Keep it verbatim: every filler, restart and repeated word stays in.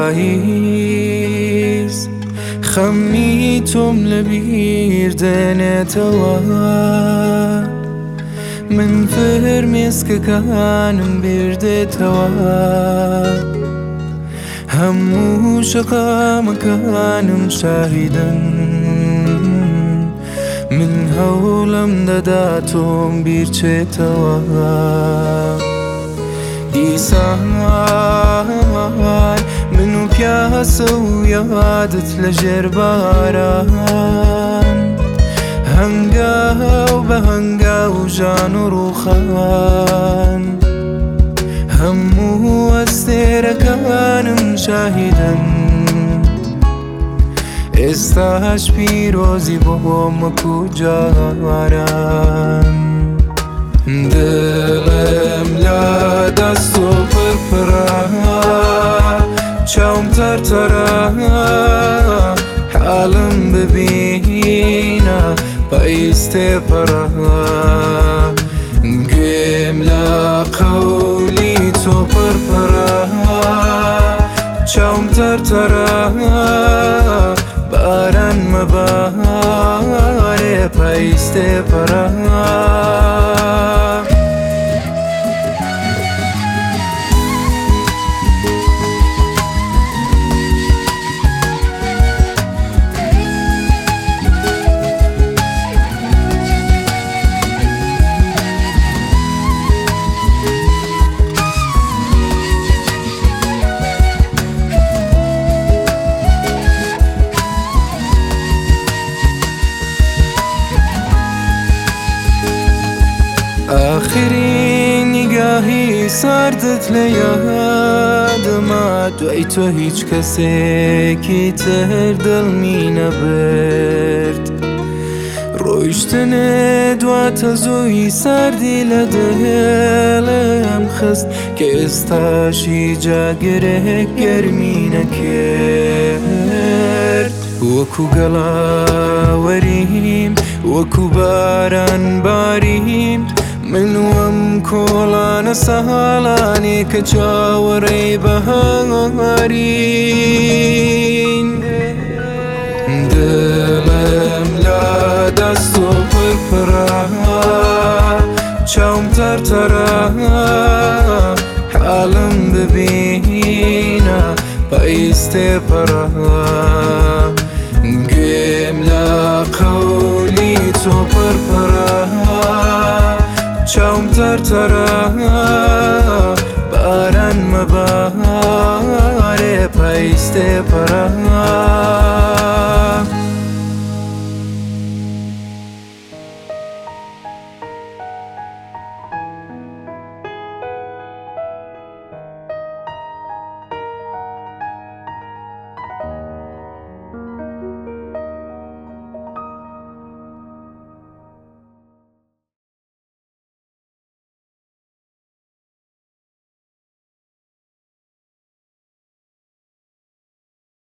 پاییز خەمی تۆم لەبیر دێنێتەوە من فرمێسکەکانم بردێتەوە هەموو شەقامەکانم شاهیدن من هەوڵم دەدا تۆم بیرچێتەوە دیسان من و پیاسە و یادت لەژێر باران هەنگاو بە هەنگاو ژان و ڕووخان هەموو ئەستێرەکانم شاهیدن ئێستاش پیرۆزی بۆم وەکو جاران دڵم لە دەست و پڕپڕە چاوم تەرتەرە حاڵم ببینە پاییز تێپەڕە گوێم لە قەولی تۆ پڕپڕە چاوم تەرتەرە باران مەبارێ پاییز تێپەڕە آخرین نگاهی سردت لە یادەما دوای تۆ هیچ کەسێکی تر دڵمی نەبرد ڕۆیشتنت دواتە زۆی ساردی لە دڵم خست کە ئێستاشی جاگرێک گەرمی نەکرد وەکو گەڵاوەریم وەکو باران باریم من وەم کۆڵانە سەهاڵانێ کە چاوەڕێی بەهارین دڵم لە دەست و پڕپڕە چاوم تەرتەرە حاڵم ببینە پاییز تێپەڕە گوێم لە قەولی تۆ پڕپڕە چاوم تەرتەرە باران مەبارێ پاییز تێپەڕە